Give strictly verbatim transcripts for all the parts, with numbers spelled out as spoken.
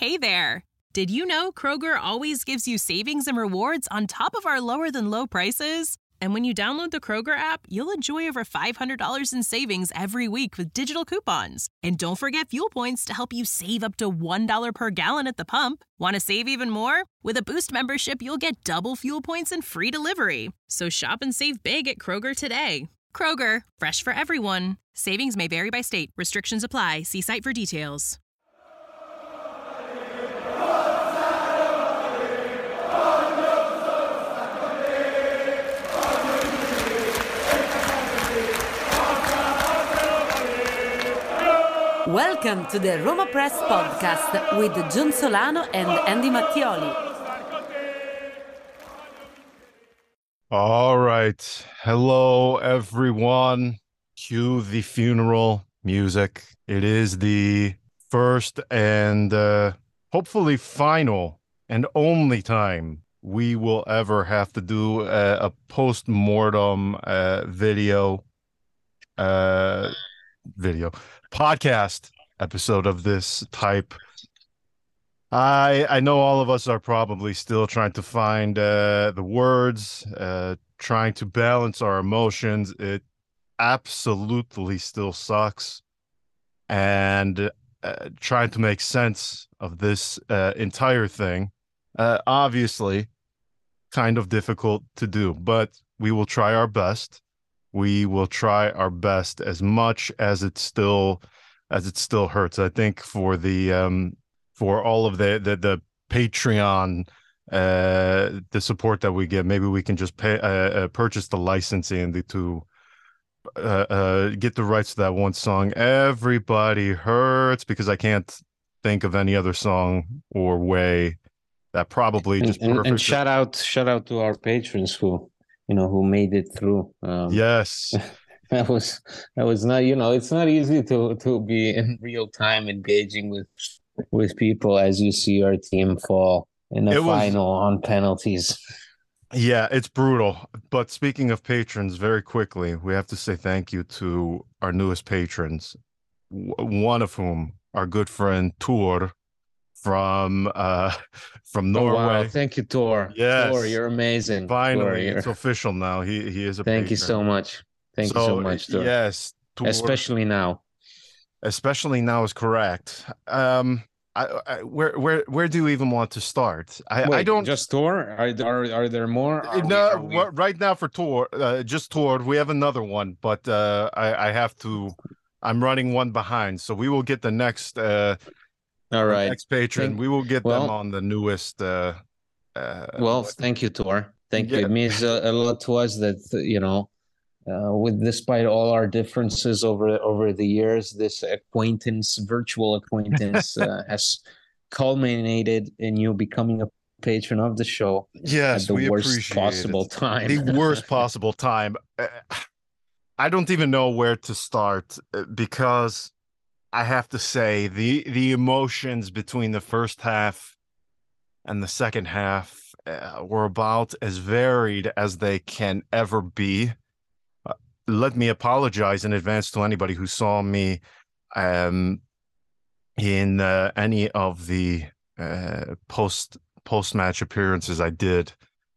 Hey there! Did you know Kroger always gives you savings and rewards on top of our lower-than-low prices? And when you download the Kroger app, you'll enjoy over five hundred dollars in savings every week with digital coupons. And don't forget fuel points to help you save up to one dollar per gallon at the pump. Want to save even more? With a Boost membership, you'll get double fuel points and free delivery. So shop and save big at Kroger today. Kroger, fresh for everyone. Savings may vary by state. Restrictions apply. See site for details. Welcome to the Roma Press Podcast with John Solano and Andy Mattioli. All right. Hello, everyone. Cue the funeral music. It is the first and uh, hopefully final and only time we will ever have to do a, a post-mortem uh, video uh, video podcast episode of this type. I I know all of us are probably still trying to find uh, the words, uh, trying to balance our emotions. It absolutely still sucks, and uh, trying to make sense of this uh, entire thing. Uh, obviously, kind of difficult to do, but we will try our best. We will try our best as much as it still as it still hurts. I think for the um, for all of the the, the Patreon uh, the support that we get, maybe we can just pay uh, uh, purchase the licensing to uh, uh, get the rights to that one song. Everybody hurts, because I can't think of any other song or way that probably and, just and, perfect. And shout out, shout out to our patrons who, you know, who made it through. Um, yes, that was that was not, you know, it's not easy to to be in real time engaging with with people as you see our team fall in the It was- final on penalties. Yeah, it's brutal. But speaking of patrons, very quickly, we have to say thank you to our newest patrons, w- one of whom, our good friend Tor from uh from Oh, Norway. wow. Thank you, Tor. Yes. Tor, you're amazing. Finally, Tor, you're... it's official now. He he is a Thank you patron. so much. Thank so, you so much, Tor. Yes, Tor, Especially now. especially now is correct. Um, I, I where where where do you even want to start? I Wait, I don't just Tor? Are are are there more? Are we- no, are we- right now for Tor, uh, just Tor. We have another one, but uh, I, I have to. I'm running one behind, so we will get the next. Uh, All right. next patron. Thank- we will get well- them on the newest. Uh, uh, Well, thank you, Tor. Thank you. Yeah. It means a, a lot to us that, you know, uh, with despite all our differences over over the years, this acquaintance, virtual acquaintance, uh, has culminated in you becoming a patron of the show yes, at the we worst appreciate possible it. time. The worst possible time. Uh, I don't even know where to start, uh, because I have to say the the emotions between the first half and the second half uh, were about as varied as they can ever be. Uh, let me apologize in advance to anybody who saw me um, in uh, any of the uh, post post match appearances I did.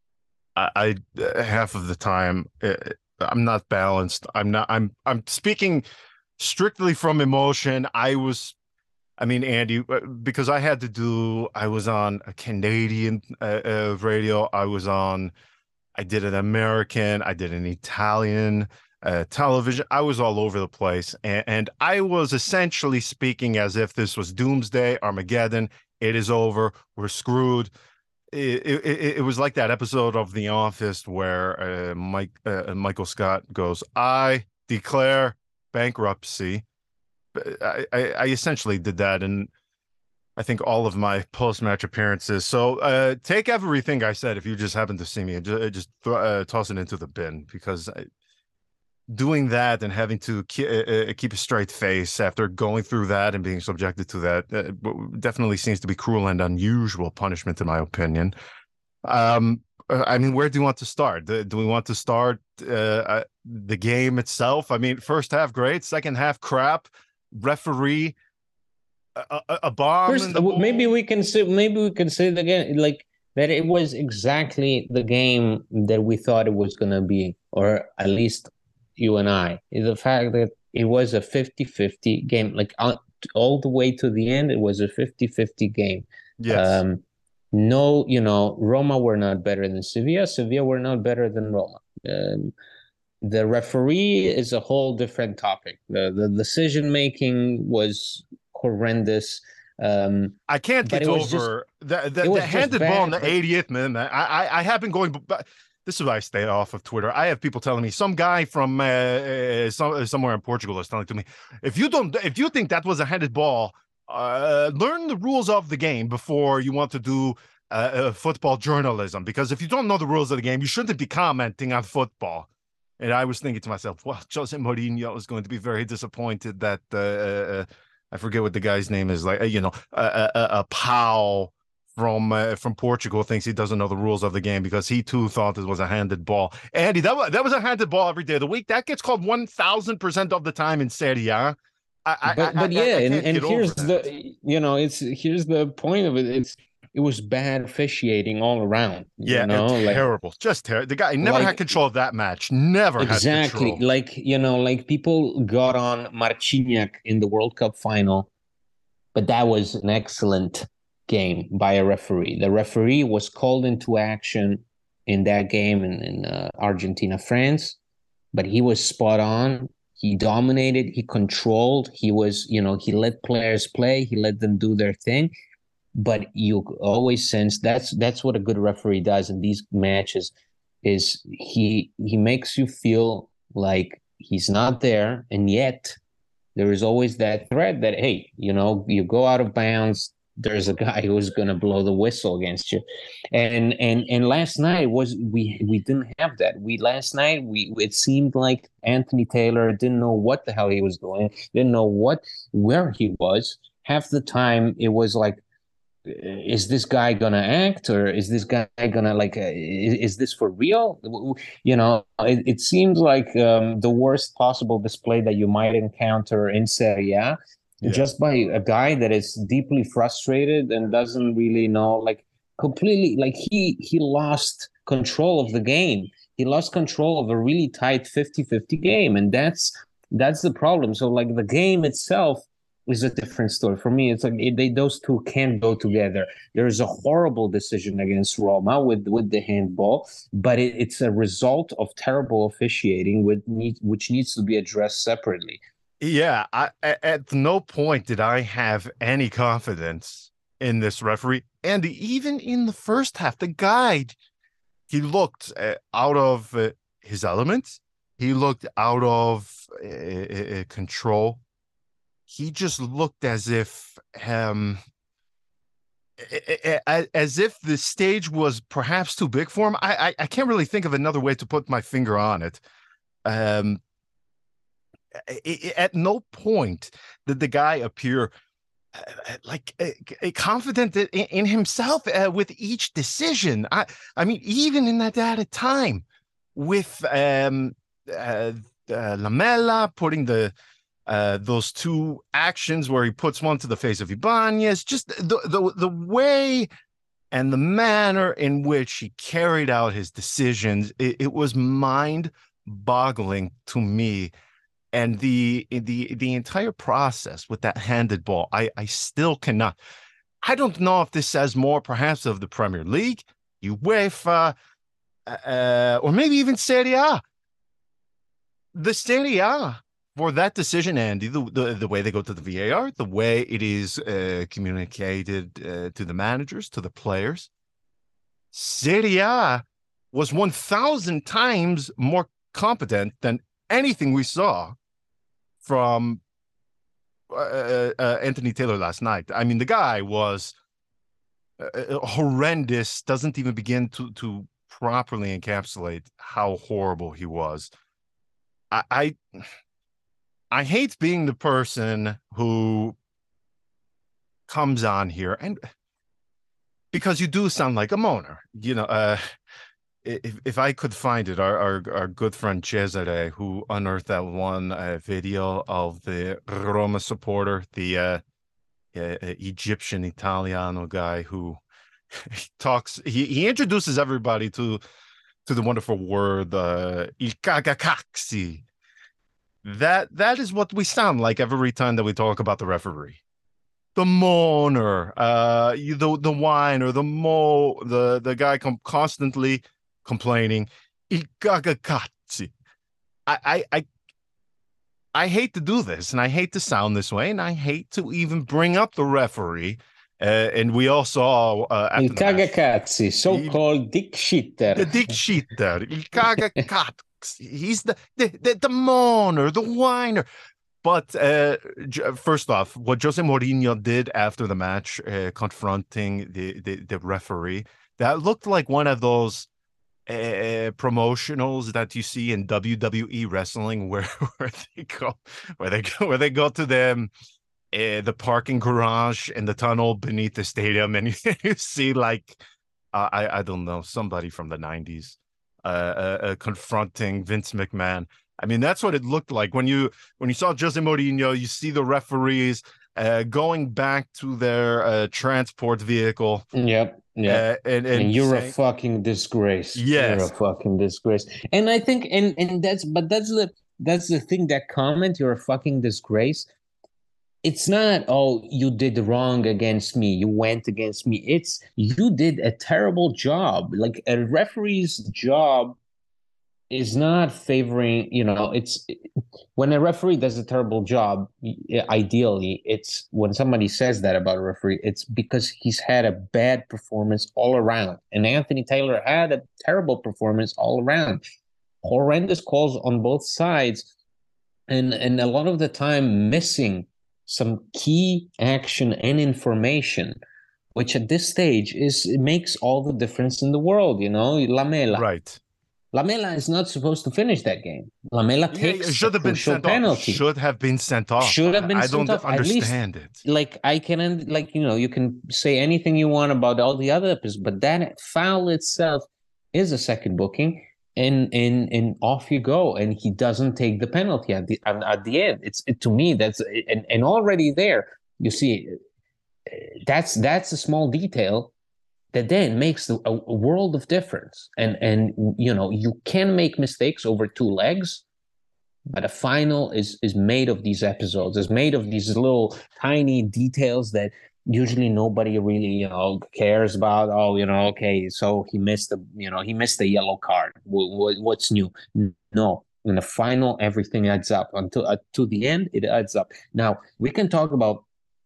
I, I uh, half of the time uh, I'm not balanced. I'm not. I'm I'm speaking strictly from emotion. I was. I mean, Andy, because I had to do, I was on a Canadian uh, uh, radio. I was on, I did an American, I did an Italian uh, television. I was all over the place. And, and I was essentially speaking as if this was Doomsday, Armageddon. It is over. We're screwed. It, it, it was like that episode of The Office where uh, Mike uh, Michael Scott goes, I declare bankruptcy. I, I, I essentially did that in, I think, all of my post-match appearances. So uh, take everything I said if you just happen to see me, just, just th- uh, toss it into the bin, because I, doing that and having to keep, uh, keep a straight face after going through that and being subjected to that uh, definitely seems to be cruel and unusual punishment, in my opinion. Um, I mean, where do you want to start? Do, do we want to start uh, the game itself? I mean, first half, great. Second half, crap. Referee a, a, a bomb. First, in the maybe bowl. we can say maybe we can say it again, like that it was exactly the game that we thought it was going to be, or at least you and I. The fact that it was a fifty-fifty game, like all, all the way to the end, it was a fifty-fifty game. Yes. Um, no, you know, Roma were not better than Sevilla. Sevilla were not better than Roma. Um, the referee is a whole different topic. The the decision making was horrendous. Um, I can't but get it was just over the the, it was the just handed ball in bad, the but- eightieth minute. Man. I, I I have been going, but this is why I stay off of Twitter. I have people telling me, some guy from uh, uh, some, somewhere in Portugal is telling to me, if you don't, if you think that was a handed ball, uh, learn the rules of the game before you want to do uh, uh, football journalism. Because if you don't know the rules of the game, you shouldn't be commenting on football. And I was thinking to myself, well, Jose Mourinho is going to be very disappointed that uh, uh, I forget what the guy's name is, like, uh, you know, a, a, a Pau from uh, from Portugal thinks he doesn't know the rules of the game because he too thought it was a handed ball. Andy, that was, that was a handed ball every day of the week. That gets called one thousand percent of the time in Serie A. I, but I, but yeah, I, I and, and here's that. the you know it's here's the point of it. It's it was bad officiating all around. Yeah, you know, terrible, like, just terrible. The guy never like, had control of that match. Never exactly. had control. Like you know, like people got on Marciniak in the World Cup final, but that was an excellent game by a referee. The referee was called into action in that game in, in uh, Argentina, France, but he was spot on. He dominated, he controlled, he was, you know, he let players play, he let them do their thing. But you always sense that's that's what a good referee does in these matches, is he he makes you feel like he's not there, and yet there is always that threat that, hey, you know, you go out of bounds, there's a guy who's going to blow the whistle against you. And and and last night was we we didn't have that. We last night we it seemed like Anthony Taylor didn't know what the hell he was doing, didn't know what where he was. Half the time it was like, is this guy gonna act, or is this guy gonna like uh, is, is this for real? You know, it, it seems like um, the worst possible display that you might encounter in Serie A, yeah. just by a guy that is deeply frustrated and doesn't really know, like completely, like he he lost control of the game. He lost control of a really tight fifty-fifty game, and that's that's the problem. So like the game itself is a different story. For me, it's like it, they those two can't go together. There is a horrible decision against Roma with with the handball, but it, it's a result of terrible officiating, with need, which needs to be addressed separately. Yeah, I, at no point did I have any confidence in this referee, and even in the first half, the guy, he looked uh, out of uh, his element. He looked out of uh, uh, control. He just looked as if um, as if the stage was perhaps too big for him. I, I I can't really think of another way to put my finger on it. Um, at no point did the guy appear like uh, confident in, in himself uh, with each decision. I I mean, even in that at a time with um, uh, uh, Lamela putting the. Uh, those two actions where he puts one to the face of Ibanez, just the, the the way and the manner in which he carried out his decisions, it, it was mind-boggling to me. And the the the entire process with that handed ball, I, I still cannot. I don't know if this says more perhaps of the Premier League, UEFA, uh, or maybe even Serie A. The Serie A, for that decision, Andy, the, the, the way they go to the V A R, the way it is uh, communicated uh, to the managers, to the players, Serie A was one thousand times more competent than anything we saw from uh, uh, Anthony Taylor last night. I mean, the guy was uh, horrendous, doesn't even begin to, to properly encapsulate how horrible he was. I... I I hate being the person who comes on here, and because you do sound like a moaner, you know, uh, if if I could find it, our our, our good friend Cesare, who unearthed that one uh, video of the Roma supporter, the uh, uh, Egyptian Italiano guy who he talks. He he introduces everybody to to the wonderful word uh, il cagacaxi. That that is what we sound like every time that we talk about the referee. The moaner, uh, the the whiner, the mo, the the guy com- constantly complaining. Il cagacazzi. I, I I I hate to do this, and I hate to sound this way, and I hate to even bring up the referee. Uh, and we all saw uh, after Il the match, cagacazzi, so-called dick shitter. the dick shitter, il cagacazzi. He's the the the, the moaner, the whiner. But uh, first off, what Jose Mourinho did after the match, uh, confronting the, the, the referee, that looked like one of those uh, promotionals that you see in W W E wrestling, where, where they go, where they go, where they go to them, uh, the parking garage in the tunnel beneath the stadium, and you, you see like uh, I I don't know, somebody from the nineties uh, uh, uh, confronting Vince McMahon. I mean, that's what it looked like when you when you saw Jose Mourinho. You see the referees uh, going back to their uh, transport vehicle. Yep, yeah. Uh, and, and and you're saying, a fucking disgrace. Yes, you're a fucking disgrace. And I think, and and that's, but that's the that's the thing. That comment, "you're a fucking disgrace." It's not, oh, you did wrong against me, you went against me. It's, you did a terrible job. Like, a referee's job is not favoring, you know, it's when a referee does a terrible job, ideally, it's when somebody says that about a referee, it's because he's had a bad performance all around. And Anthony Taylor had a terrible performance all around. Horrendous calls on both sides. And, and a lot of the time missing some key action and information, which at this stage is, it makes all the difference in the world, you know, Lamela. Right. Lamela is not supposed to finish that game. Lamela Yeah, takes it should a have been crucial sent penalty. off. Should have been sent off. Should have been I sent don't off. understand At least, it. Like, I can, like, you know, you can say anything you want about all the other episodes, but that foul itself is a second booking, and and and off you go. And he doesn't take the penalty at the at the end. It's it, to me, that's and, and already there you see that's that's a small detail that then makes the, a, a world of difference. And and you know, you can make mistakes over two legs, but a final is is made of these episodes, is made of these little tiny details that usually nobody really, you know, cares about. Oh, you know, okay, so he missed the, you know, he missed the yellow card. What, what, what's new? No, in the final, everything adds up. Until uh, to the end, it adds up. Now we can talk about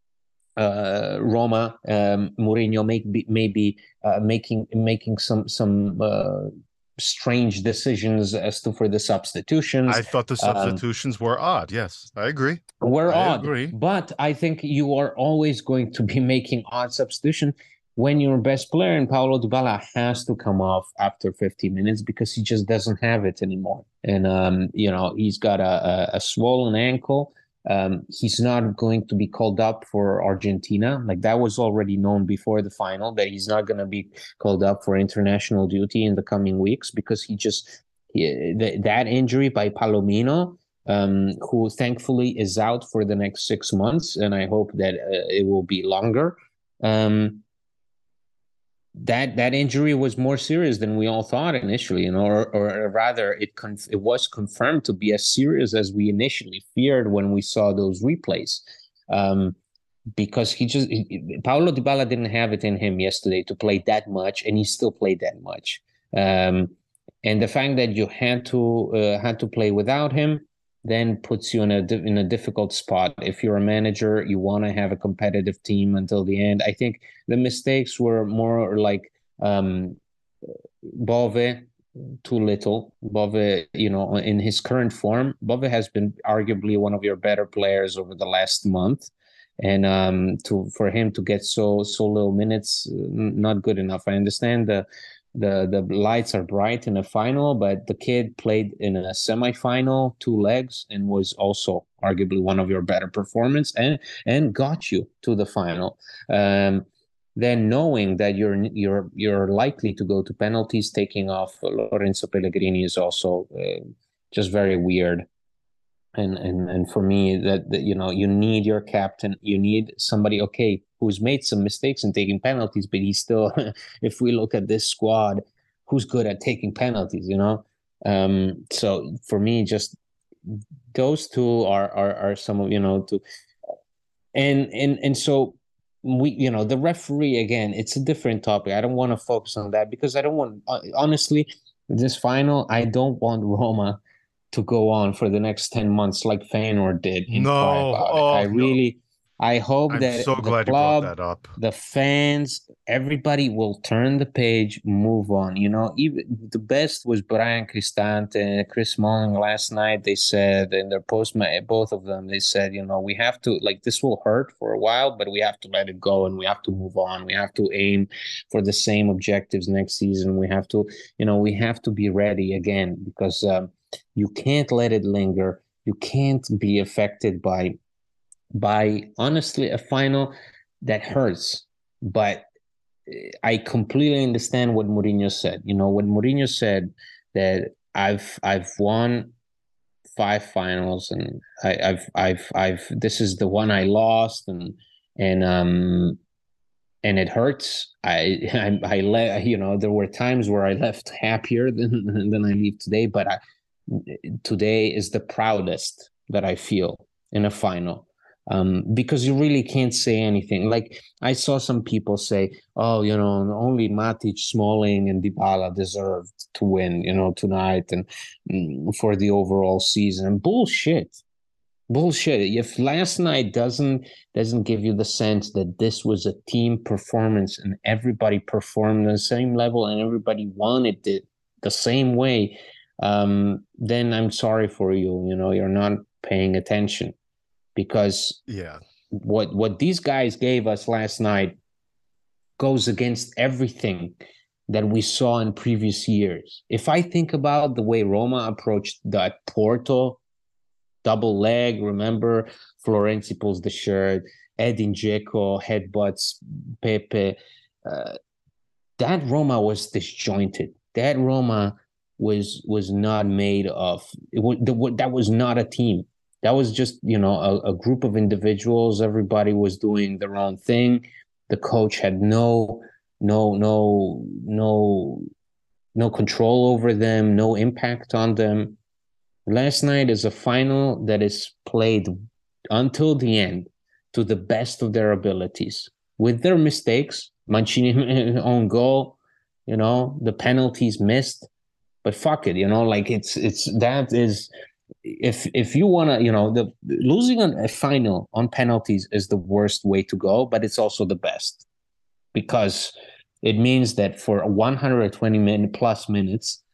uh, Roma, um, Mourinho, maybe maybe uh, making making some some. Uh, strange decisions as to for the substitutions. I thought the substitutions um, were odd. Yes, I agree. Were I odd, agree. But I think you are always going to be making odd substitution when your best player, and Paulo Dybala, has to come off after fifty minutes because he just doesn't have it anymore. And um, you know, he's got a, a, a swollen ankle. Um, he's not going to be called up for Argentina. Like, that was already known before the final, that he's not going to be called up for international duty in the coming weeks because he just he, the, that injury by Palomino, um, who thankfully is out for the next six months, and I hope that uh, it will be longer. Um, that that injury was more serious than we all thought initially, you know, or, or rather it conf- it was confirmed to be as serious as we initially feared when we saw those replays. Um, because he just he, Paulo Dybala didn't have it in him yesterday to play that much, and he still played that much. Um, and the fact that you had to uh, had to play without him then puts you in a in a difficult spot. If you're a manager, you want to have a competitive team until the end. I think the mistakes were more like um, Bove, too little. Bove, you know, in his current form, Bove has been arguably one of your better players over the last month. And um, to for him to get so so little minutes, not good enough. I understand the the the lights are bright in a final, but the kid played in a semifinal, two legs, and was also arguably one of your better performance, and and got you to the final. Um, then knowing that you're you're you're likely to go to penalties, taking off Lorenzo Pellegrini is also uh, just very weird. And and and for me, that, that you know, you need your captain. You need somebody, okay, who's made some mistakes and taking penalties, but he's still. If we look at this squad, who's good at taking penalties? You know, um, so for me, just those two are are are some of, you know, to and and and so we, you know, the referee, again, it's a different topic. I don't want to focus on that because I don't want, honestly, this final, I don't want Roma to go on for the next ten months like Feyenoord did and cry No, about it. I oh no, really, I hope I'm that so the glad you brought club, that up. the fans, everybody will turn the page, move on. You know, even the best was Brian Cristante and Chris Smalling last night. They said in their post, both of them, they said, you know, we have to, like, this will hurt for a while, but we have to let it go and we have to move on. We have to aim for the same objectives next season. We have to, you know, we have to be ready again because um, you can't let it linger. You can't be affected by by honestly a final that hurts. But I completely understand what Mourinho said. You know, what Mourinho said, that I've I've won five finals and I, I've I've I've this is the one I lost, and and um and it hurts. I I, I le- you know, there were times where I left happier than than I leave today, but I, today is the proudest that I feel in a final. Um, because you really can't say anything. Like I saw some people say, "Oh, you know, only Matic, Smalling, and Dybala deserved to win, you know, tonight and mm, for the overall season." Bullshit, bullshit. If last night doesn't doesn't give you the sense that this was a team performance and everybody performed on the same level and everybody wanted it the same way, um, then I'm sorry for you. You know, you're not paying attention. Because yeah, what what these guys gave us last night goes against everything that we saw in previous years. If I think about the way Roma approached that Porto double leg, remember, Florenzi pulls the shirt, Edin Dzeko headbutts Pepe. Uh, that Roma was disjointed. That Roma was was not made of. It was, that was not a team. That was just, you know, a, a group of individuals. Everybody was doing their own thing. The coach had no, no, no, no, no control over them, no impact on them. Last night is a final that is played until the end to the best of their abilities, with their mistakes. Mancini own goal, you know, the penalties missed, but fuck it, you know, like it's it's that is. If if you want to, you know, the losing a final on penalties is the worst way to go, but it's also the best because it means that for one hundred twenty minute plus minutes,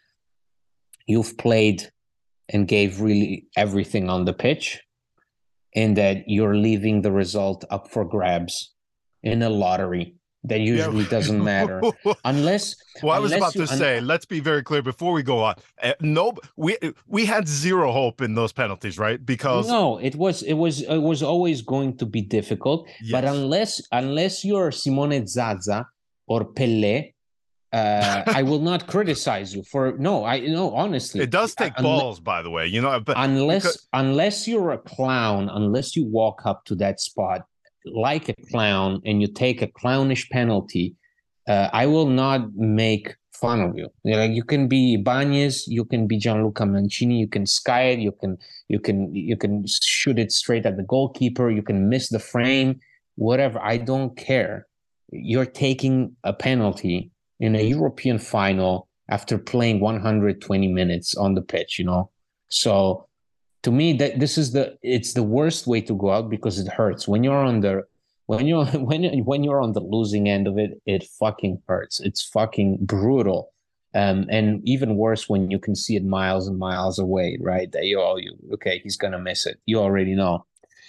you've played and gave really everything on the pitch, and that you're leaving the result up for grabs in a lottery that usually yeah. doesn't matter unless. Well, I unless was about you, to say, un- let's be very clear before we go on. Uh, no, we we had zero hope in those penalties, right? Because no, it was it was it was always going to be difficult. Yes. But unless unless you're Simone Zaza or Pelé, uh, I will not criticize you for no. I no honestly, it does take uh, balls, by the way. You know, but unless because- unless you're a clown, unless you walk up to that spot like a clown and you take a clownish penalty, uh, I will not make fun of you. You know, you can be Ibanez, you can be Gianluca Mancini, you can sky it, you can you can you can shoot it straight at the goalkeeper, you can miss the frame, whatever. I don't care. You're taking a penalty in a European final after playing one hundred twenty minutes on the pitch, you know. So to me, that this is the it's the worst way to go out because it hurts when you're on the when you're when when you're on the losing end of it. It fucking hurts. It's fucking brutal, um, and even worse when you can see it miles and miles away. Right? That you all you okay, he's gonna miss it. You already know,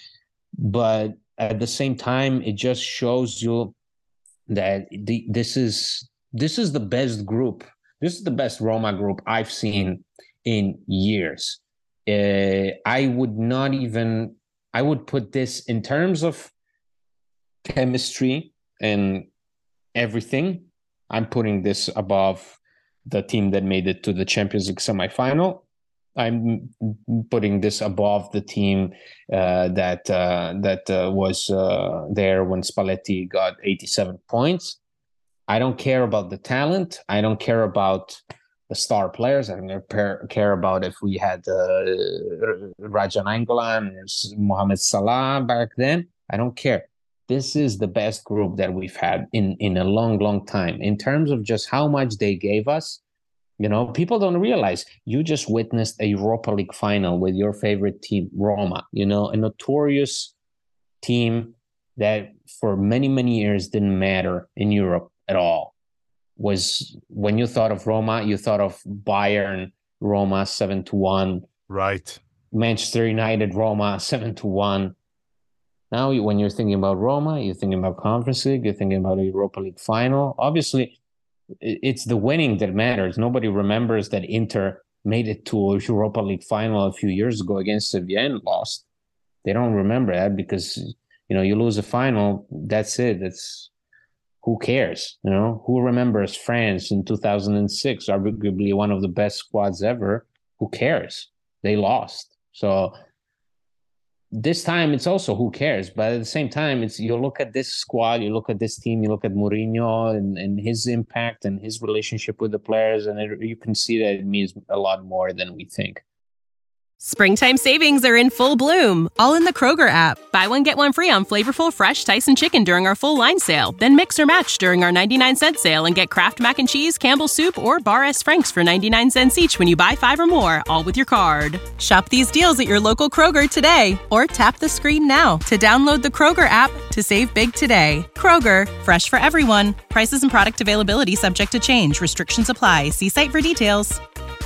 but at the same time, it just shows you that the, this is this is the best group. This is the best Roma group I've seen in years. Uh, I would not even, I would put this in terms of chemistry and everything. I'm putting this above the team that made it to the Champions League semifinal I'm putting this above the team uh, that uh, that uh, was uh, there when Spalletti got eighty-seven points. I don't care about the talent. I don't care about the star players. I don't care about if we had uh, Raja Nainggolan or Mohamed Salah back then. I don't care. This is the best group that we've had in, in a long, long time. In terms of just how much they gave us, you know, people don't realize you just witnessed a Europa League final with your favorite team, Roma, you know, a notorious team that for many, many years didn't matter in Europe at all. Was when you thought of Roma, you thought of Bayern, Roma seven to one. Right. Manchester United, Roma seven to one. Now, when you're thinking about Roma, you're thinking about Conference League, you're thinking about a Europa League final. Obviously, it's the winning that matters. Nobody remembers that Inter made it to a Europa League final a few years ago against Sevilla and lost. They don't remember that because, you know, you lose a final, that's it. That's who cares? You know, who remembers France in two thousand six, arguably one of the best squads ever? Who cares? They lost. So this time it's also who cares, but at the same time, it's you look at this squad, you look at this team, you look at Mourinho and, and his impact and his relationship with the players, and it, you can see that it means a lot more than we think. Springtime savings are in full bloom, all in the Kroger app. Buy one, get one free on flavorful, fresh Tyson chicken during our full line sale. Then mix or match during our ninety-nine cent sale and get Kraft Mac and Cheese, Campbell's Soup, or Bar S. Frank's for ninety-nine cents each when you buy five or more, all with your card. Shop these deals at your local Kroger today, or tap the screen now to download the Kroger app to save big today. Kroger, fresh for everyone. Prices and product availability subject to change. Restrictions apply. See site for details.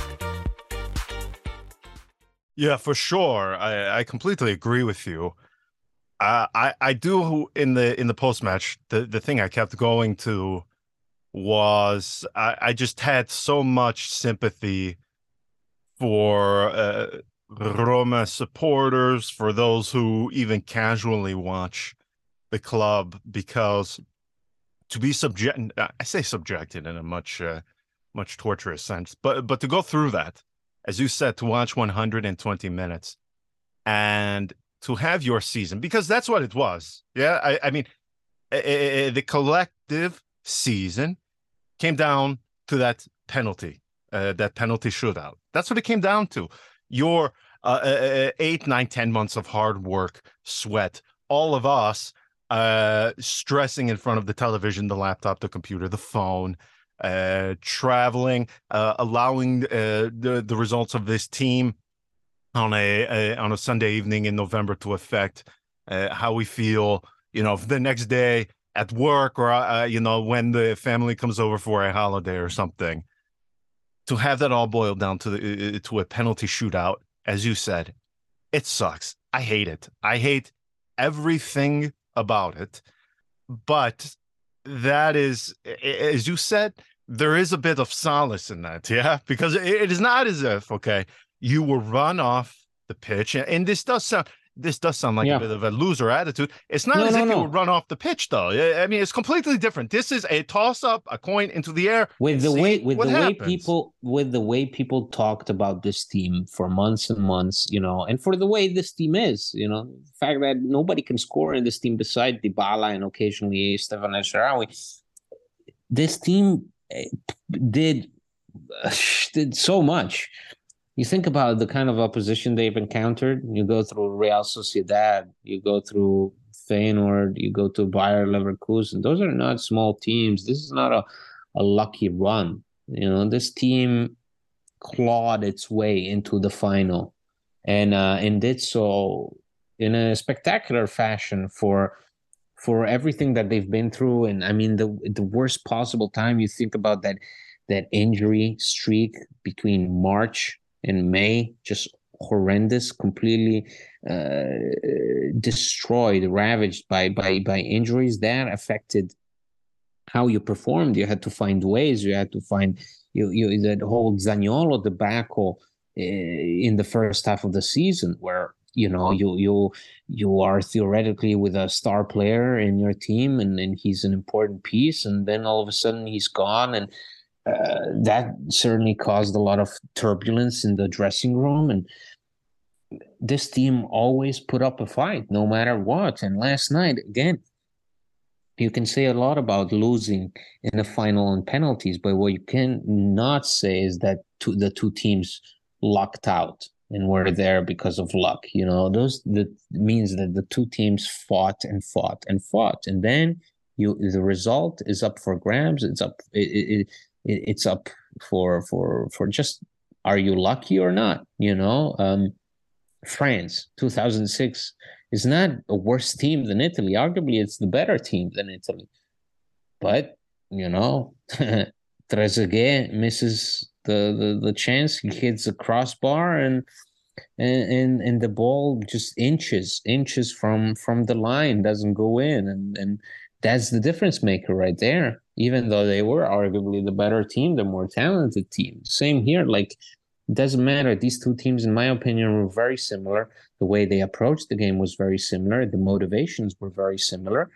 Yeah, for sure. I, I completely agree with you. Uh, I I do in the in the post match. The the thing I kept going to was I, I just had so much sympathy for uh, Roma supporters, for those who even casually watch the club, because to be subject, I say subjected in a much uh, much torturous sense, but but to go through that, as you said, to watch one hundred twenty minutes and to have your season, because that's what it was. Yeah, I, I mean, uh, the collective season came down to that penalty, uh, that penalty shootout. That's what it came down to. Your uh, uh, eight, nine, ten months of hard work, sweat, all of us uh, stressing in front of the television, the laptop, the computer, the phone, uh traveling, uh allowing uh the the results of this team on a, a on a Sunday evening in November to affect uh, how we feel, you know, the next day at work, or uh, you know, when the family comes over for a holiday or something. To have that all boiled down to the to a penalty shootout, as you said, it sucks. I hate it. I hate everything about it. But that is, as you said, there is a bit of solace in that, yeah? Because it is not as if, okay, you were run off the pitch, and this does sound, this does sound like yeah. a bit of a loser attitude. It's not no, as no, if no. you were run off the pitch, though. I mean, it's completely different. This is a toss-up, a coin into the air. With the way, with the happens. way people, with the way people talked about this team for months and months, you know, and for the way this team is, you know, the fact that nobody can score in this team besides Dybala and occasionally Stefan El Shaarawy. This team did uh, did so much. You think about the kind of opposition they've encountered. You go through Real Sociedad, you go through Feyenoord, you go to Bayer Leverkusen. Those are not small teams. This is not a, a lucky run. You know, this team clawed its way into the final, and uh, and did so in a spectacular fashion for for everything that they've been through. And I mean, the the worst possible time. You think about that that injury streak between March in May, just horrendous, completely uh, destroyed, ravaged by by by injuries. That affected how you performed. You had to find ways. You had to find you you that whole Zaniolo debacle uh, in the first half of the season, where you know you you you are theoretically with a star player in your team, and, and he's an important piece, and then all of a sudden he's gone, and uh, that certainly caused a lot of turbulence in the dressing room. And this team always put up a fight, no matter what. And last night, again, you can say a lot about losing in the final on penalties, but what you cannot say is that two, the two teams lucked out and were there because of luck. You know, those that means that the two teams fought and fought and fought, and then you the result is up for grabs. It's up. It, it, it it's up for for for just are you lucky or not? You know, um, France two thousand six is not a worse team than Italy. Arguably, it's the better team than Italy. But, you know, Trezeguet misses the, the, the chance. He hits the crossbar and, and and and the ball just inches, inches from from the line, doesn't go in. And, and that's the difference maker right there. Even though they were arguably the better team, the more talented team. Same here. Like, it doesn't matter. These two teams, in my opinion, were very similar. The way they approached the game was very similar. The motivations were very similar.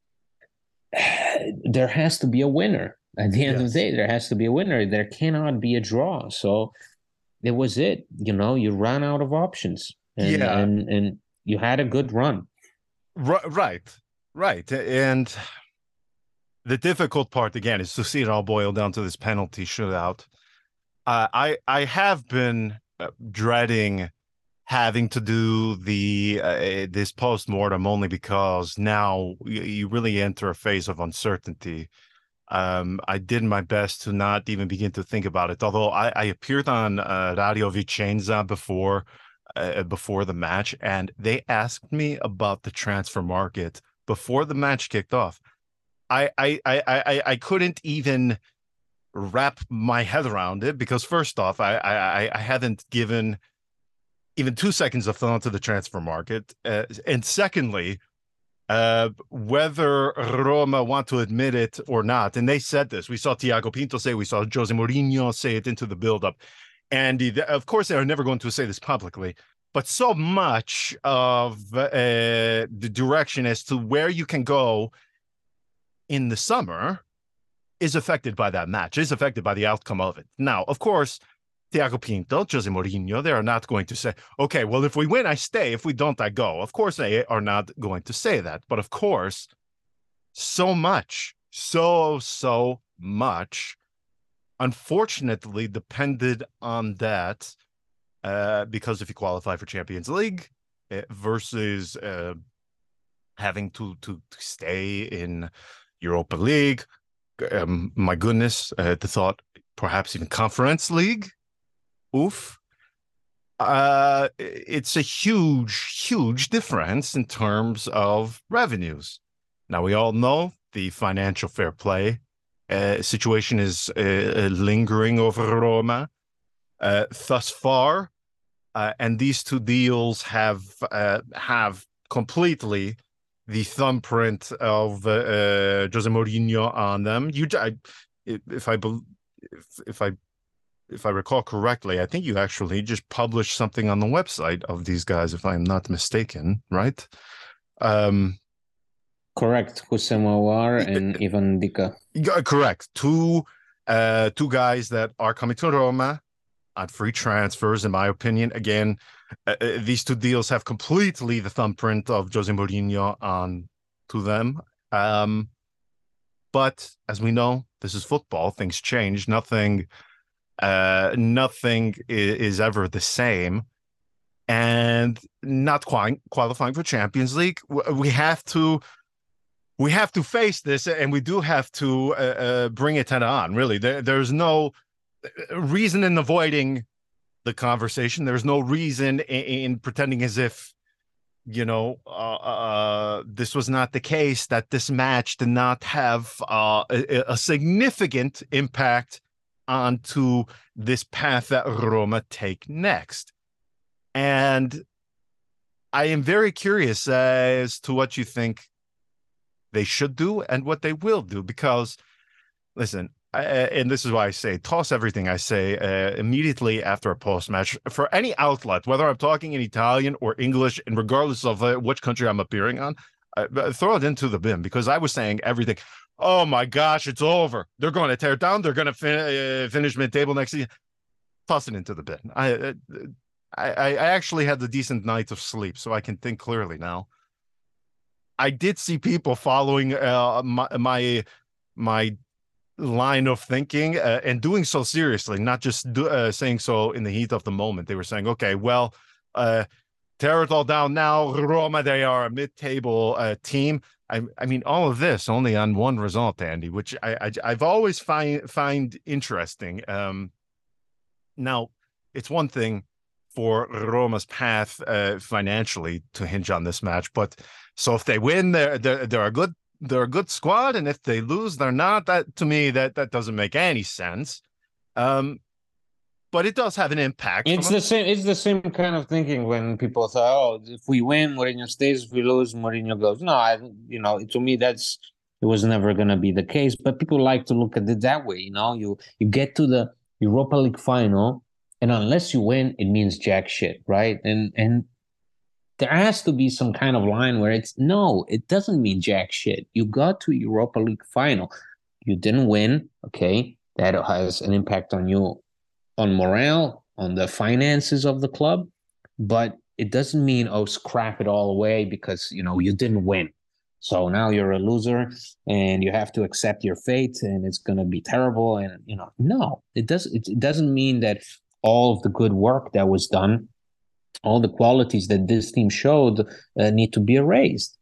There has to be a winner. At the end yes. of the day, there has to be a winner. There cannot be a draw. So it was it. You know, you ran out of options. And, yeah. and, and you had a good run. Right, right. And the difficult part, again, is to see it all boil down to this penalty shootout. Uh, I I have been uh, dreading having to do the uh, this post-mortem only because now you, you really enter a phase of uncertainty. Um, I did my best to not even begin to think about it. Although I, I appeared on uh, Radio Vicenza before uh, before the match, and they asked me about the transfer market before the match kicked off. I I I I, I couldn't even wrap my head around it because first off, I I, I hadn't given even two seconds of thought to the transfer market, uh, and secondly, uh, whether Roma want to admit it or not, and they said this. We saw Tiago Pinto say, we saw Jose Mourinho say it into the buildup, and of course they are never going to say this publicly. But so much of uh, the direction as to where you can go in the summer is affected by that match, is affected by the outcome of it. Now, of course, Tiago Pinto, Jose Mourinho, they are not going to say, okay, well, if we win, I stay. If we don't, I go. Of course, they are not going to say that. But of course, so much, so, so much, unfortunately, depended on that uh, because if you qualify for Champions League uh, versus uh, having to, to, to stay in Europa League, Um, my goodness, uh, the thought perhaps even Conference League. Oof. Uh, it's a huge, huge difference in terms of revenues. Now, we all know the financial fair play uh, situation is uh, lingering over Roma uh, thus far. Uh, and these two deals have uh, have completely the thumbprint of uh, uh, Jose Mourinho on them. You, I, if I, if, if I, if I recall correctly, I think you actually just published something on the website of these guys, if I'm not mistaken, right? Um, correct. Houssem Aouar and Ivan Dika. Correct. Two, uh, two guys that are coming to Roma on free transfers, in my opinion. Again, uh, these two deals have completely the thumbprint of Jose Mourinho on to them. Um, but as we know, this is football. Things change. Nothing, uh, nothing is, is ever the same. And not quite qualifying for Champions League, we have to, we have to face this, and we do have to uh, uh, bring it head on. Really, there, there's no reason in avoiding the conversation. There's no reason in, in pretending as if, you know, uh, uh, this was not the case, that this match did not have uh, a, a significant impact onto this path that Roma take next. And I am very curious as to what you think they should do and what they will do, because, listen, I, and this is why I say toss everything I say uh, immediately after a post-match for any outlet, whether I'm talking in Italian or English, and regardless of uh, which country I'm appearing on, uh, throw it into the bin, because I was saying everything. oh my gosh, it's over. They're going to tear it down. They're going to fin- uh, finish mid-table next season. Toss it into the bin. I, I, I actually had a decent night of sleep, so I can think clearly now. I did see people following uh, my, my my line of thinking uh, and doing so seriously, not just do, uh, saying so in the heat of the moment. They were saying, okay, well, uh, tear it all down now. Roma, they are a mid-table uh, team. I, I mean, all of this only on one result, Andy, which I, I, I've always find, find interesting. Um, now, it's one thing for Roma's path uh, financially to hinge on this match, but so if they win, they're, they're, they're a good they're a good squad, and if they lose, they're not. That to me, that that doesn't make any sense. Um, but it does have an impact. It's the same. It's the same kind of thinking when people say, "Oh, if we win, Mourinho stays. If we lose, Mourinho goes." No, I, you know, to me, that's it was never going to be the case. But people like to look at it that way. You know, you you get to the Europa League final, and unless you win, it means jack shit, right? And and. There has to be some kind of line where it's, no, it doesn't mean jack shit. You got to Europa League final. You didn't win, okay? That has an impact on you, on morale, on the finances of the club. But it doesn't mean, oh, scrap it all away because, you know, you didn't win. So now you're a loser and you have to accept your fate and it's going to be terrible. And, you know, no, it, does, it, it doesn't mean that all of the good work that was done, all the qualities that this team showed uh, need to be erased.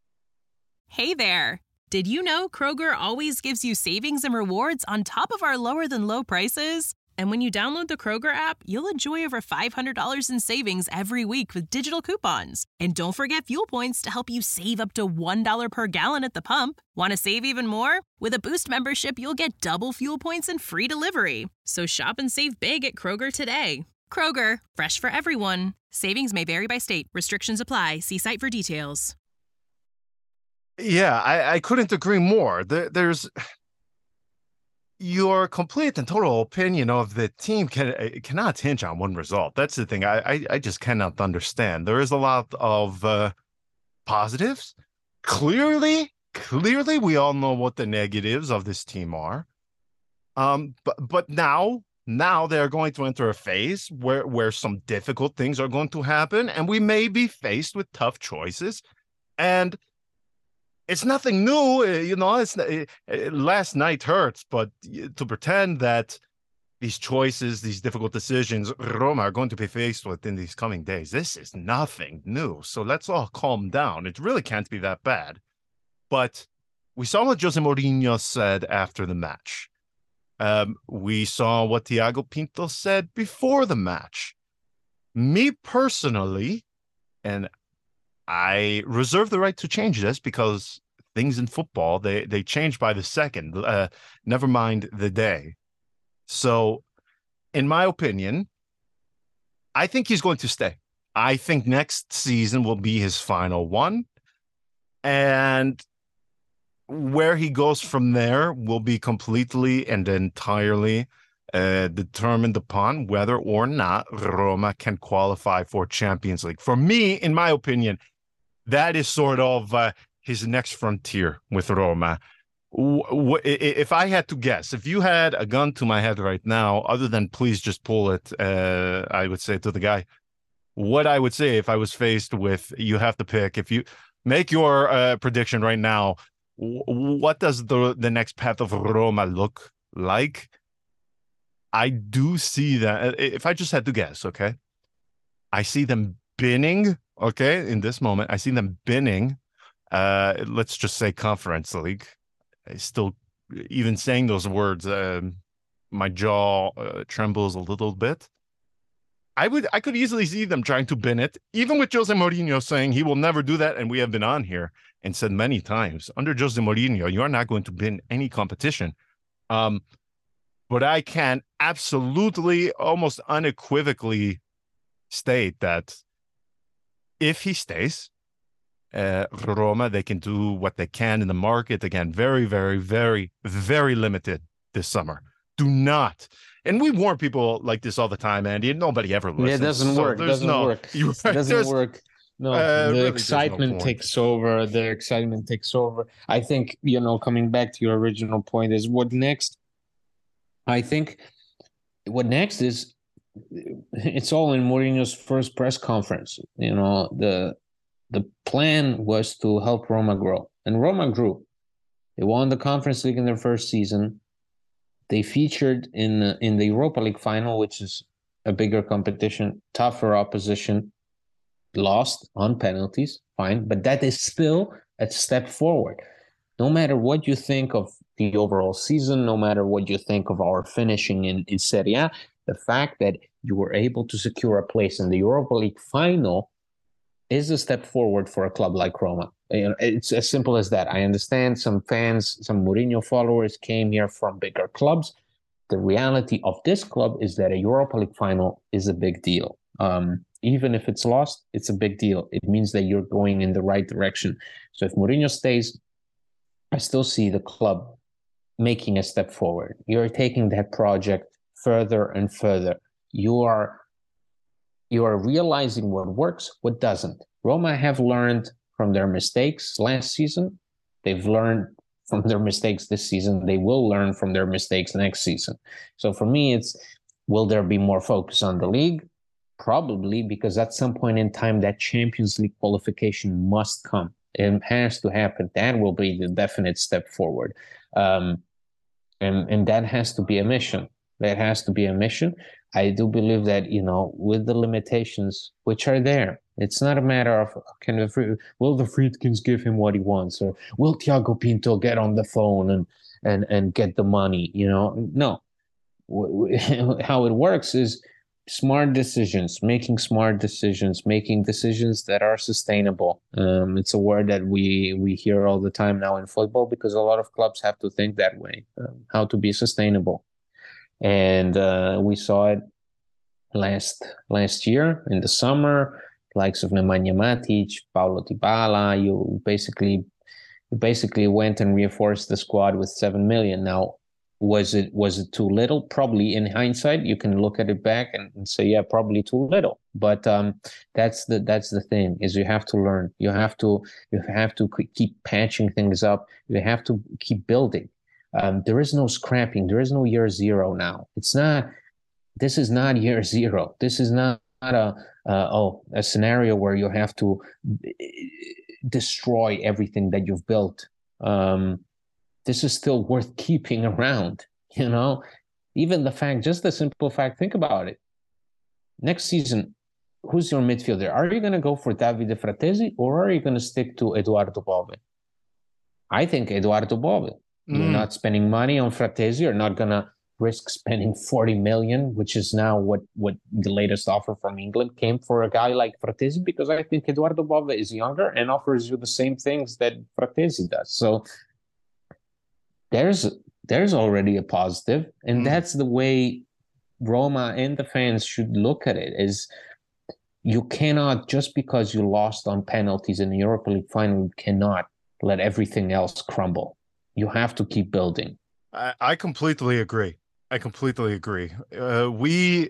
Hey there. Did you know Kroger always gives you savings and rewards on top of our lower than low prices? And when you download the Kroger app, you'll enjoy over five hundred dollars in savings every week with digital coupons. And don't forget fuel points to help you save up to one dollar per gallon at the pump. Want to save even more? With a Boost membership, you'll get double fuel points and free delivery. So shop and save big at Kroger today. Kroger, fresh for everyone. Savings may vary by state. Restrictions apply. See site for details. Yeah, I, I couldn't agree more. There, there's your complete and total opinion of the team can cannot hinge on one result. That's the thing I, I, I just cannot understand. There is a lot of uh, positives. Clearly, clearly, we all know what the negatives of this team are. Um, but but now. Now they're going to enter a phase where, where some difficult things are going to happen, and we may be faced with tough choices. And it's nothing new, you know. It's uh, last night hurts, but to pretend that these choices, these difficult decisions, Roma are going to be faced with in these coming days, this is nothing new. So let's all calm down. It really can't be that bad. But we saw what Jose Mourinho said after the match. Um, we saw what Thiago Pinto said before the match. Me personally, and I reserve the right to change this because things in football, they, they change by the second, uh, never mind the day. So, in my opinion, I think he's going to stay. I think next season will be his final one. And where he goes from there will be completely and entirely uh, determined upon whether or not Roma can qualify for Champions League. For me, in my opinion, that is sort of uh, his next frontier with Roma. If I had to guess, if you had a gun to my head right now, other than please just pull it, uh, I would say to the guy, what I would say if I was faced with, you have to pick, if you make your uh, prediction right now, what does the the next path of Roma look like? I do see that. If I just had to guess, okay, I see them binning. Okay, in this moment, I see them binning. Uh, let's just say Conference League. I still, even saying those words, uh, my jaw uh, trembles a little bit. I would, I could easily see them trying to bin it, even with Jose Mourinho saying he will never do that, and we have been on here and said many times, under Jose Mourinho, you are not going to bin any competition. Um, but I can absolutely, almost unequivocally state that if he stays, uh, Roma, they can do what they can in the market. Again, very, very, very, very limited this summer. Do not. And we warn people like this all the time, Andy, and nobody ever listens. Yeah, it doesn't so work. It doesn't no, work. You, it doesn't work. no, Uh, the really, excitement no takes over. The excitement takes over. I think, you know, coming back to your original point is what next? I think what next is it's all in Mourinho's first press conference. You know, the the plan was to help Roma grow, and Roma grew. They won the Conference League in their first season. They featured in in the Europa League final, which is a bigger competition, tougher opposition. Lost on penalties, fine, but that is still a step forward. No matter what you think of the overall season, no matter what you think of our finishing in, in Serie A, the fact that you were able to secure a place in the Europa League final is a step forward for a club like Roma. You know, it's as simple as that. I understand some fans, some Mourinho followers came here from bigger clubs. The reality of this club is that a Europa League final is a big deal. Um, even if it's lost, it's a big deal. It means that you're going in the right direction. So if Mourinho stays, I still see the club making a step forward. You're taking that project further and further. You are you are realizing what works, what doesn't. Roma have learned from their mistakes last season. They've learned from their mistakes this season. They will learn from their mistakes next season. So for me, it's, will there be more focus on the league? Probably, because at some point in time, that Champions League qualification must come. It has to happen. That will be the definite step forward. Um, and, and that has to be a mission. That has to be a mission. I do believe that, you know, with the limitations which are there, it's not a matter of, can the, will the Friedkins give him what he wants? Or will Thiago Pinto get on the phone and, and, and get the money? You know, no. How it works is smart decisions, making smart decisions, making decisions that are sustainable. Um, it's a word that we we hear all the time now in football, because a lot of clubs have to think that way, um, how to be sustainable. And uh, we saw it last last year in the summer, likes of Nemanja Matic, Paulo Dybala. You basically you basically went and reinforced the squad with seven million. Now, was it was it too little? Probably. In hindsight, you can look at it back and, and say, yeah, probably too little. But um, that's the that's the thing, is you have to learn. You have to you have to keep patching things up. You have to keep building. Um, there is no scrapping. There is no year zero now. It's not. This is not year zero. This is not, not a uh, oh a scenario where you have to destroy everything that you've built. Um, this is still worth keeping around. You know, even the fact, just the simple fact. Think about it. Next season, who's your midfielder? Are you going to go for Davide Fratesi, or are you going to stick to Eduardo Bove? I think Eduardo Bove. You're mm. not spending money on Fratesi. You're not going to risk spending forty million, which is now what, what the latest offer from England came for a guy like Fratesi, because I think Eduardo Bove is younger and offers you the same things that Fratesi does. So there's there's already a positive, and mm. that's the way Roma and the fans should look at it. Is you cannot, just because you lost on penalties in the Europa League final, you cannot let everything else crumble. You have to keep building. I, I completely agree. I completely agree. Uh, we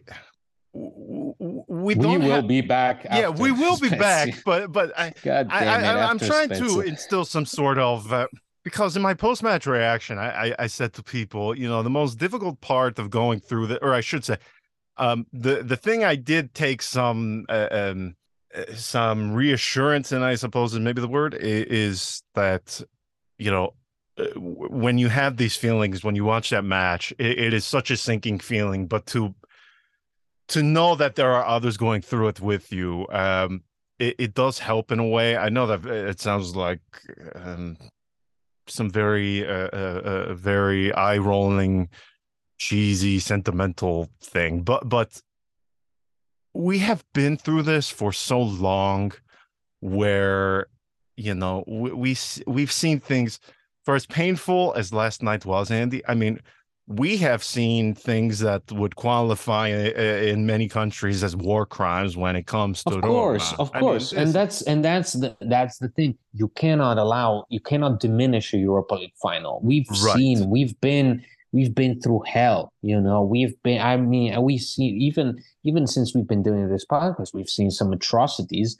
we don't we will have, be back. Yeah, we will be back. But but I God I, damn it, I I'm trying Spencer. to instill some sort of uh, because in my post match reaction, I, I I said to people, you know, the most difficult part of going through the, or I should say, um, the the thing I did take some uh, um uh, some reassurance in, I suppose is maybe the word, is, is that, you know, when you have these feelings, when you watch that match, it, it is such a sinking feeling. But to to know that there are others going through it with you, um, it, it does help in a way. I know that it sounds like um, some very, uh, uh, uh, very eye-rolling, cheesy, sentimental thing, but but we have been through this for so long, where, you know, we, we we've seen things. For as painful as last night was, Andy, I mean, we have seen things that would qualify in many countries as war crimes when it comes to Of course, Roma. of course, I mean, and that's and that's the that's the thing. You cannot allow, you cannot diminish a Europa League final. We've right. seen, we've been, we've been through hell. You know, we've been. I mean, we see even even since we've been doing this podcast, we've seen some atrocities.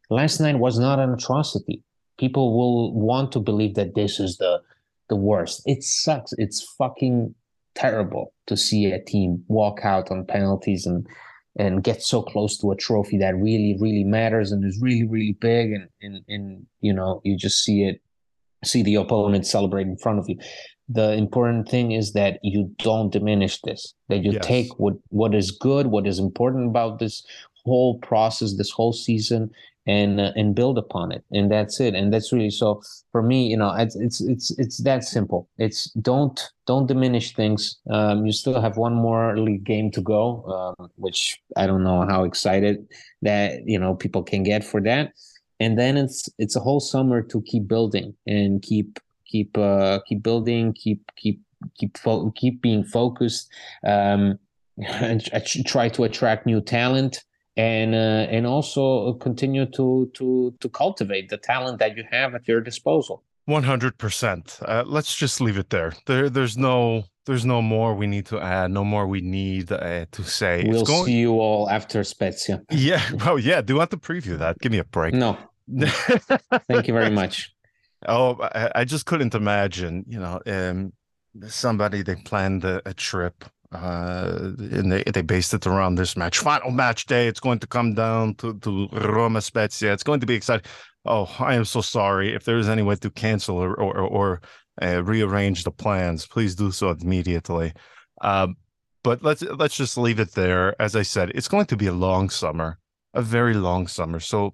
last night was not an atrocity. People will want to believe that this is the the worst. It sucks. It's fucking terrible to see a team walk out on penalties and and get so close to a trophy that really, really matters and is really, really big. And, and, and you know, you just see it, see the opponent celebrate in front of you. The important thing is that you don't diminish this, that you Yes. take what, what is good, what is important about this whole process, this whole season, and uh, and build upon it, and that's it. And that's really, so for me, you know, it's it's it's it's that simple. It's don't don't diminish things. Um, you still have one more league game to go, um, which I don't know how excited that you know people can get for that. And then it's it's a whole summer to keep building and keep keep uh, keep building, keep keep keep fo- keep being focused, um, and try to attract new talent. And uh, and also continue to to to cultivate the talent that you have at your disposal. one hundred percent. Uh, let's just leave it there. There, there's no, there's no more we need to add. No more we need uh, to say. We'll it's going... see you all after Spezia. Yeah. Well, yeah. Do you want to preview that? Give me a break. No. Thank you very much. Oh, I, I just couldn't imagine. You know, um, somebody they planned a, a trip. Uh, and they, they based it around this match. Final match day. It's going to come down to, to Roma Spezia. It's going to be exciting. Oh, I am so sorry. If there is any way to cancel or or, or uh, rearrange the plans, please do so immediately. Um, but let's let's just leave it there. As I said, it's going to be a long summer, a very long summer. So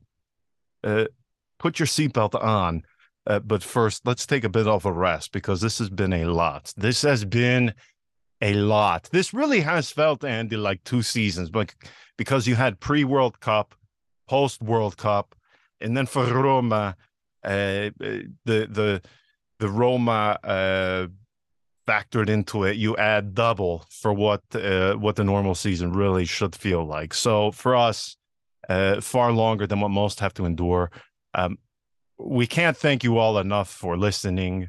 uh, put your seatbelt on. Uh, but first, let's take a bit of a rest because this has been a lot. This has been a lot. This really has felt, Andy, like two seasons, but because you had pre-World Cup, post-World Cup, and then for Roma, uh, the the the Roma uh, factored into it. You add double for what uh, what the normal season really should feel like. So for us, uh, far longer than what most have to endure. Um, we can't thank you all enough for listening,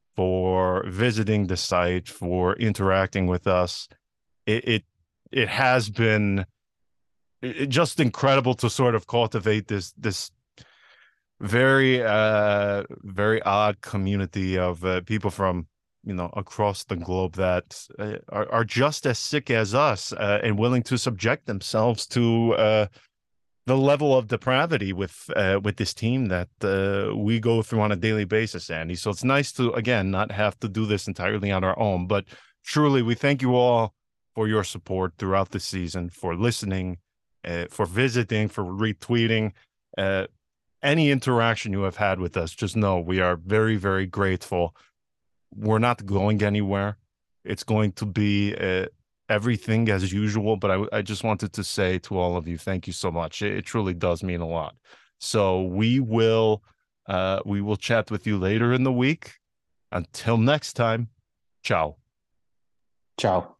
for visiting the site, for interacting with us. It it, it has been it, just incredible to sort of cultivate this this very uh very odd community of uh, people from you know across the globe that uh, are, are just as sick as us uh, and willing to subject themselves to uh the level of depravity with uh, with this team that uh, we go through on a daily basis, Andy. So it's nice to, again, not have to do this entirely on our own. But truly, we thank you all for your support throughout the season, for listening, uh, for visiting, for retweeting. Uh, any interaction you have had with us, just know we are very, very grateful. We're not going anywhere. It's going to be Uh, everything as usual, but I, I just wanted to say to all of you, thank you so much. It, it truly does mean a lot. So we will uh, we will chat with you later in the week. Until next time, ciao. Ciao.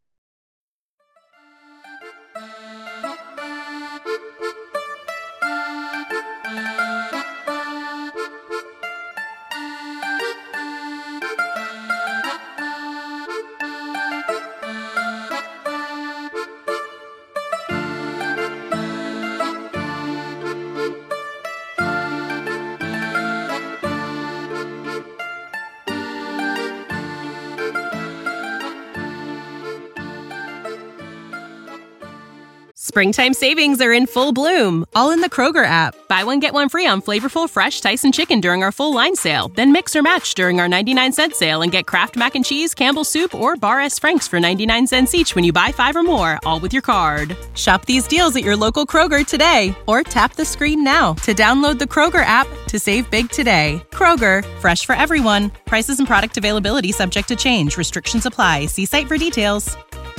Springtime savings are in full bloom, all in the Kroger app. Buy one, get one free on flavorful, fresh Tyson chicken during our full line sale. Then mix or match during our ninety-nine cent sale and get Kraft Mac and Cheese, Campbell's Soup, or Bar S. Frank's for ninety-nine cents each when you buy five or more, all with your card. Shop these deals at your local Kroger today, or tap the screen now to download the Kroger app to save big today. Kroger, fresh for everyone. Prices and product availability subject to change. Restrictions apply. See site for details.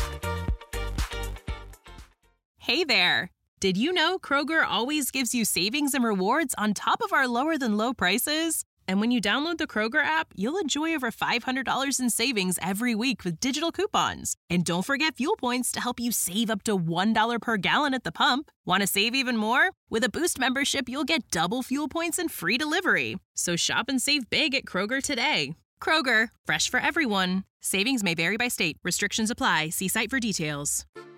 Hey there! Did you know Kroger always gives you savings and rewards on top of our lower-than-low prices? And when you download the Kroger app, you'll enjoy over five hundred dollars in savings every week with digital coupons. And don't forget fuel points to help you save up to one dollar per gallon at the pump. Want to save even more? With a Boost membership, you'll get double fuel points and free delivery. So shop and save big at Kroger today. Kroger, fresh for everyone. Savings may vary by state. Restrictions apply. See site for details.